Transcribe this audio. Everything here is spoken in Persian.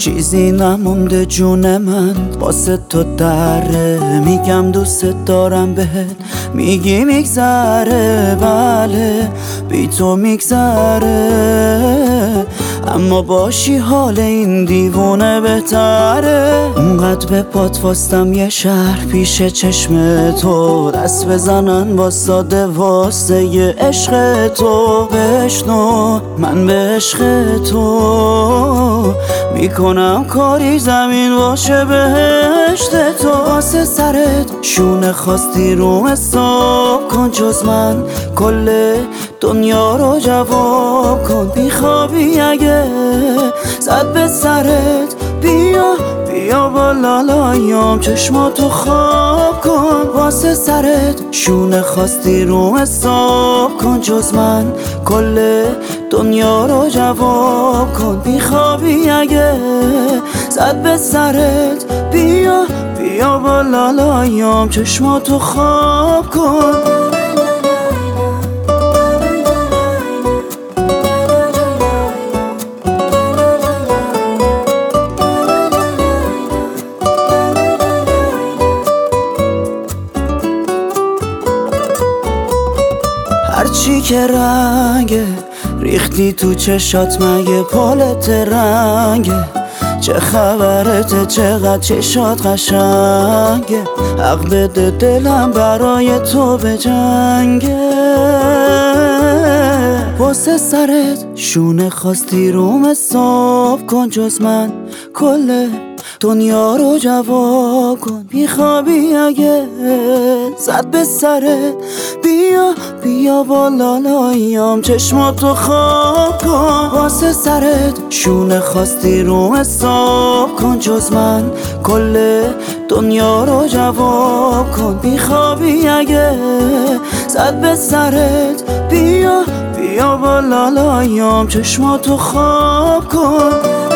چیزی نمونده جون من واسه تو دره، میگم دوست دارم بهت، میگی میگذره، بله بی تو میگذره، اما باشی حال این دیوونه بهتره. اونقدر به پات واستم یه شهر پیش چشم تو، دست بزنن واساده واسه یه عشق تو. بشنو من به عشق تو میکنم کاری زمین باشه بهشت تو. واسه سرت شونه خواستی روم حساب کن، جز من کل دنیا رو جواب کن. بیخوابی اگه زد به سرت، بیا بالا لایم چشماتو خواب کن. واسه سرت شونه خواستی روم حساب کن، جز من کل دنیا رو جواب کن. بیخوابی اگه زد به سرت، بیا بالا لایم چشماتو خواب کن. هرچی که رنگه ریختی تو چشات، مگه پالت رنگه؟ چه خبرته چقدر چشات قشنگه؟ حق بده دلم برای تو به جنگه. واسه سرت شونه خواستی روم حساب کن، جز من کل دنیا رو جواب کن. بیخوابی اگه زد به سرت، بیا بالا لایم چشماتو خواب کن. واسه سرت شونه خواستی روم حساب کن، جز من کل دنیا رو جواب کن. بیخوابی اگه زد به سرت، بیا بالا لایم چشماتو خواب کن.